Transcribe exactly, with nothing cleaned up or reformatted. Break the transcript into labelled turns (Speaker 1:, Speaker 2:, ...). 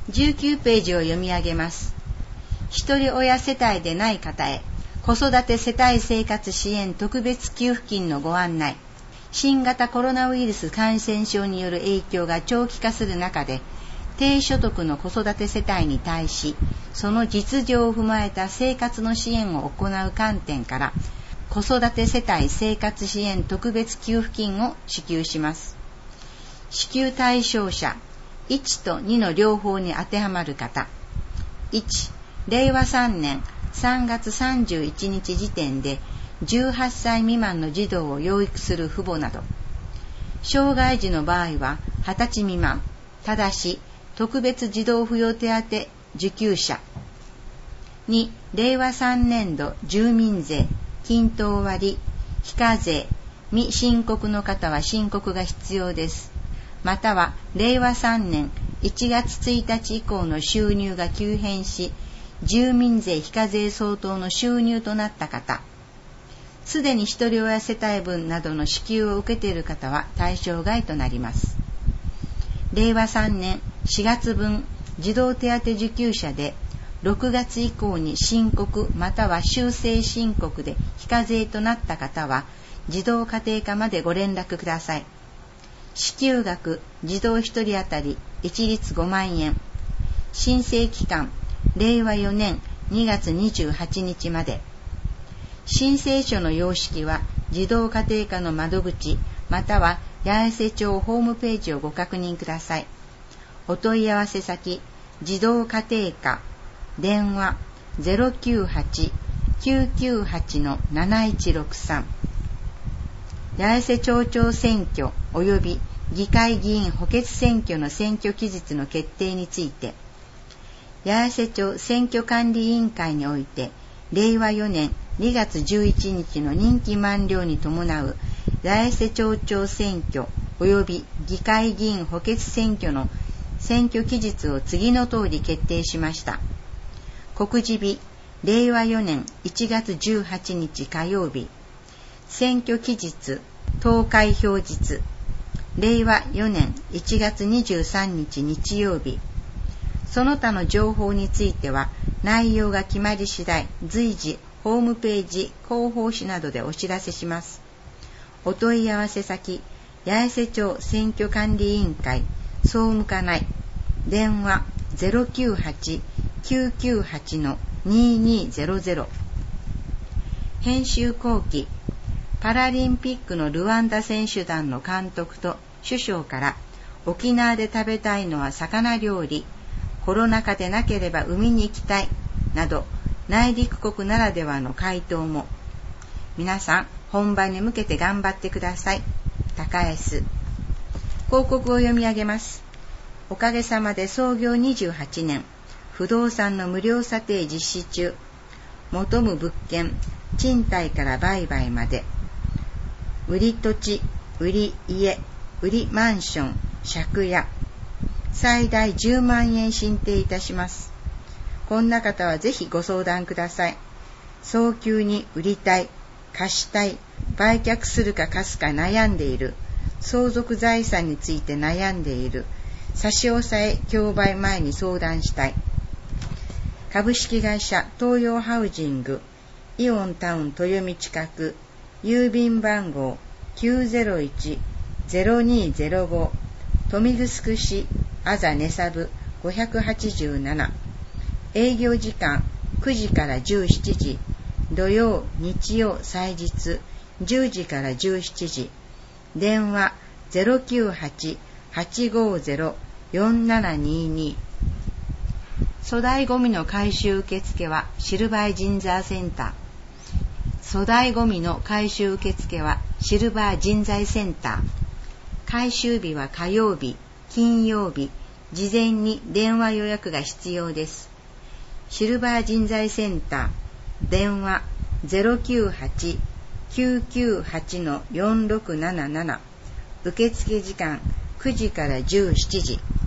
Speaker 1: じゅうきゅうページを読み上げます。一人親世帯でない方へ、子育て世帯生活支援特別給付金のご案内。新型コロナウイルス感染症による影響が長期化する中で、低所得の子育て世帯に対し、その実情を踏まえた生活の支援を行う観点から、子育て世帯生活支援特別給付金を支給します。支給対象者、いちとにの両方に当てはまる方。いち、れいわさんねんさんがつさんじゅういちにち時点でじゅうはっさい未満の児童を養育する父母など。障害児の場合ははたち未満、ただし特別児童扶養手当受給者。に、れいわさんねんど住民税、均等割、非課税、未申告の方は申告が必要です。または、れいわさんねんいちがつついたち以降の収入が急変し、住民税非課税相当の収入となった方、すでに一人親世帯分などの支給を受けている方は対象外となります。れいわさんねんしがつぶん児童手当受給者で、ろくがつ以降に申告または修正申告で非課税となった方は、児童家庭課までご連絡ください。支給額、児童一人当たり一律ごまんえん。申請期間、れいわよねんにがつにじゅうはちにちまで。申請書の様式は児童家庭課の窓口または八重瀬町ホームページをご確認ください。お問い合わせ先、児童家庭課、電話 ゼロきゅうはち きゅうきゅうはち なないちろくさん。八重瀬町長選挙及び議会議員補欠選挙の選挙期日の決定について、八重瀬町選挙管理委員会において、れいわよねんにがつじゅういちにちの任期満了に伴う八重瀬町長選挙及び議会議員補欠選挙の選挙期日を次の通り決定しました。告示日、れいわよねんいちがつじゅうはちにち火曜日。選挙期日、投開票日、れいわよねんいちがつにじゅうさんにち日曜日。その他の情報については、内容が決まり次第、随時、ホームページ、広報誌などでお知らせします。お問い合わせ先、八重瀬町選挙管理委員会、総務課内、電話 ゼロきゅうはち きゅうきゅうはち ににゼロゼロ。編集後期、パラリンピックのルワンダ選手団の監督と主将から、沖縄で食べたいのは魚料理、コロナ禍でなければ海に行きたい、など、内陸国ならではの回答も。皆さん、本番に向けて頑張ってください。高 S。広告を読み上げます。おかげさまで創業にじゅうはちねん、不動産の無料査定実施中。求む物件、賃貸から売買まで。売り土地、売り家、売りマンション、借家。最大じゅうまんえん進呈いたします。こんな方はぜひご相談ください。早急に売りたい、貸したい、売却するか貸すか悩んでいる、相続財産について悩んでいる、差し押さえ競売前に相談したい。株式会社東洋ハウジング、イオンタウン豊見近く、郵便番号 きゅうゼロいち ゼロにゼロご、豊見城市あざねさぶごひゃくはちじゅうなな。営業時間くじからじゅうしちじ、土曜、日曜、祭日じゅうじからじゅうしちじ。電話 ゼロきゅうはち はちごゼロ よんななにに。粗大ごみの回収受付はシルバージンザーセンター。粗大ごみの回収受付はシルバー人材センター。回収日は火曜日、金曜日、事前に電話予約が必要です。シルバー人材センター、電話 ゼロきゅうはち きゅうきゅうはち よんろくなななな。受付時間くじからじゅうしちじ。